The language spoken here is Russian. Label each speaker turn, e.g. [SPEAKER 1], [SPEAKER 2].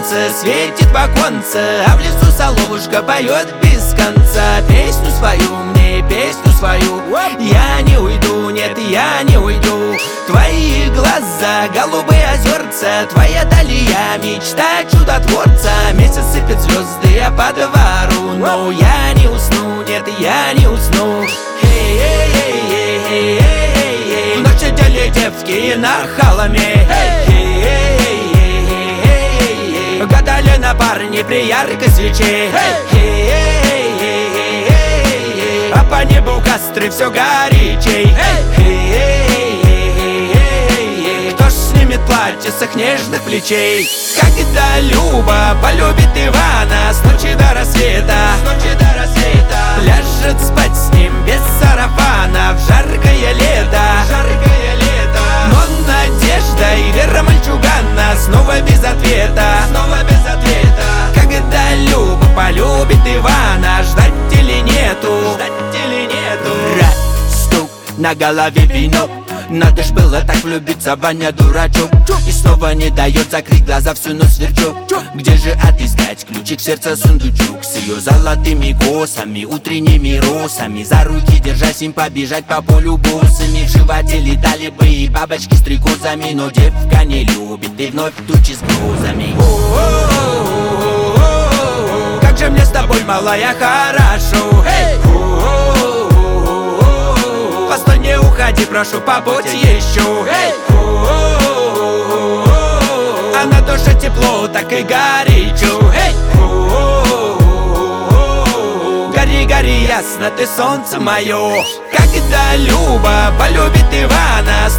[SPEAKER 1] солнце светит в оконце, а в лесу соловушка поет без конца. Песню свою мне, песню свою. Я не уйду, нет, я не уйду. Твои глаза, голубые озерца, твоя далья, мечта чудотворца. Месяц сыпет звезды по двору, но я не усну, нет, я не усну. В ночь одели девки на холме, гадали на парне при яркой свече. А по небу костры все горячей. Кто ж снимет платье с их нежных плечей? Когда Люба полюбит Ивана с ночи до рассвета, ляжет спать с ним без сарафана в жаркое лето. Но надежда и вера мальчугана снова без ответа. Когда Люба полюбит Ивана, ждать или нету? Стук на голове вино. Надо ж было так влюбиться, Ваня дурачок. И снова не дает закрыть глаза, всю ночь сверчок. Где же отыскать ключик сердца сундучок? С ее золотыми косами, утренними росами, за руки держась им побежать по полю босыми. В животе летали бы и бабочки с стрекозами, но девка не любит и вновь тучи с грозами. Как же мне с тобой, малая, хорошо. Постой, не уходи, прошу, побудь еще. А на душе тепло, так и горячо. Гори, гори ясно, ты солнце мое. Когда Люба полюбит Ивана с